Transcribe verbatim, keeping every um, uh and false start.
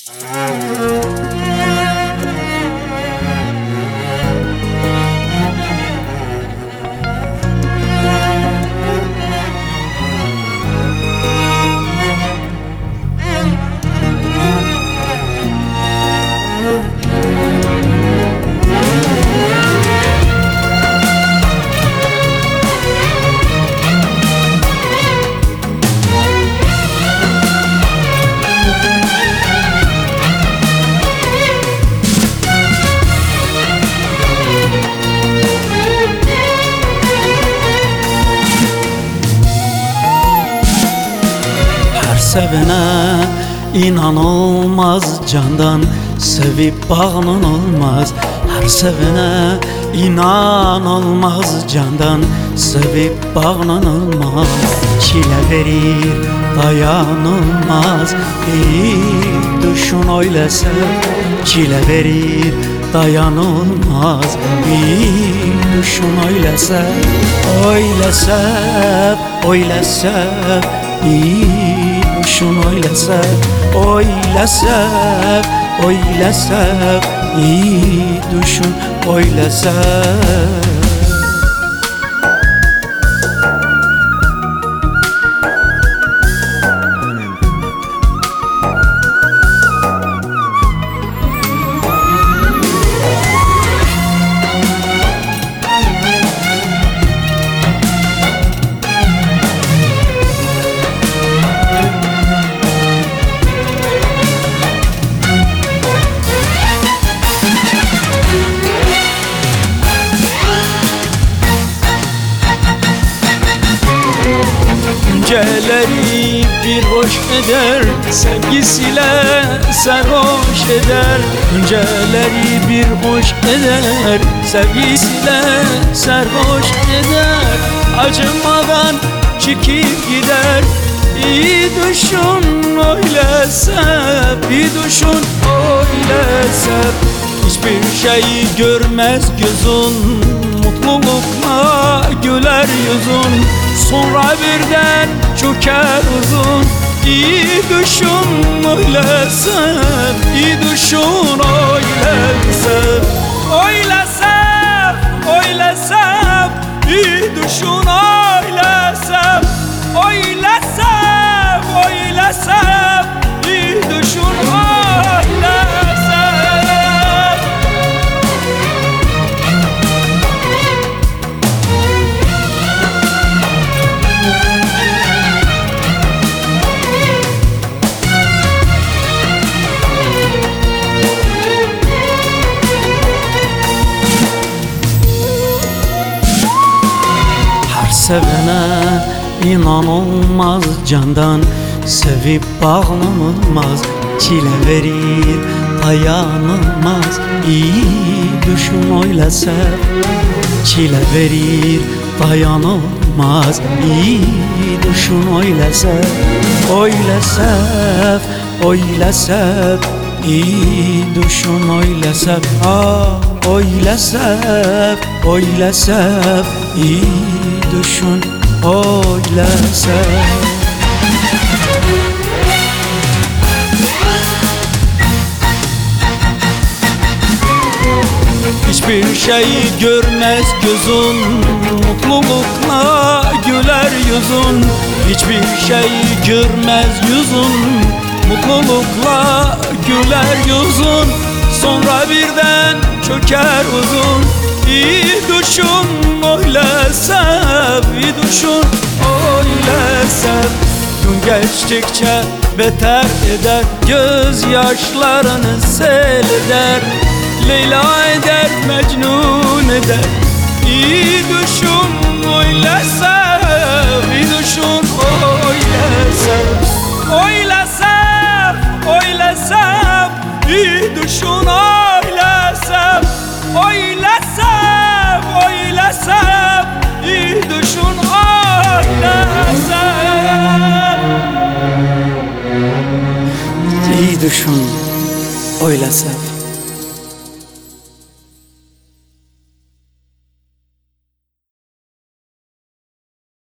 Sevene inanılmaz, candan sevip bağlanılmaz. Her sevene inanılmaz, candan sevip bağlanılmaz. Çile verir dayanılmaz, bir düşün öyle sev. Çile verir dayanılmaz, bir düşün öyle sev. Öyle sev, öyle sev, bir düşün öyle sev. Öyle sev, öyle sev, iyi düşün öyle sev. Geceleri bir hoş eder, sevgisiyle sarhoş eder. Geceleri bir hoş eder, sevgisiyle sarhoş eder. Acımadan çekip gider, iyi düşün öyle sev. İyi düşün öyle sev. Hiçbir şeyi görmez gözün, mutlulukla güler yüzün. Sonra birden çöker uzun. İyi düşün öyle sev, iyi düşün öyle sev. Öyle sev, öyle sev, iyi düşün öyle sev. Öyle sev, öyle sev, iyi düşün öyle sev. Sevene inanılmaz, candan sevip bağlanılmaz. Çile verir dayanılmaz, iyi düşün öyle sev. Çile verir dayanılmaz, iyi düşün öyle sev. Öyle sev, öyle sev, iyi düşün öyle sev. Ah, öyle sev, öyle sev, iyi düşün öyle sev. Hiçbir şeyi görmez gözün, mutlulukla güler yüzün. Hiçbir şeyi görmez yüzün, mutlulukla güler yüzün. Sonra birden çöker uzun. İyi düşün öyle sev, iyi düşün öyle sev. Gün geçtikçe beter eder, gözyaşlarını sel eder. Leyla eder, Mecnun eder. İyi düşün öyle sev, iyi düşün öyle sev. Öyle sev, öyle sev, iyi düşün öyle sev. Öyle sev, öyle sev, iyi düşün öyle sev. İyi düşün öyle sev.